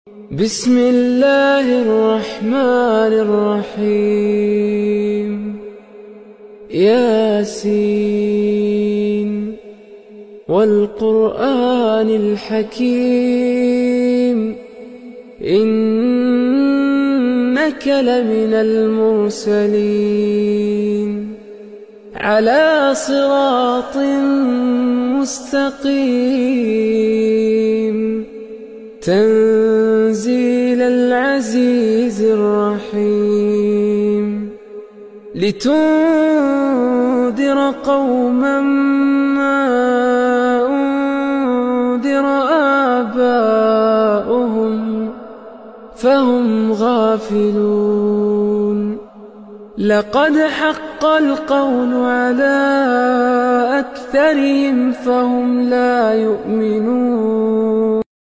بسم الله الرحمن الرحيم ياسين والقرآن الحكيم إنك لمن المرسلين على صراط مستقيم تنزيل العزيز الرحيم لتنذر قوما ما أنذر آباؤهم فهم غافلون لقد حق القول على أكثرهم فهم لا يؤمنون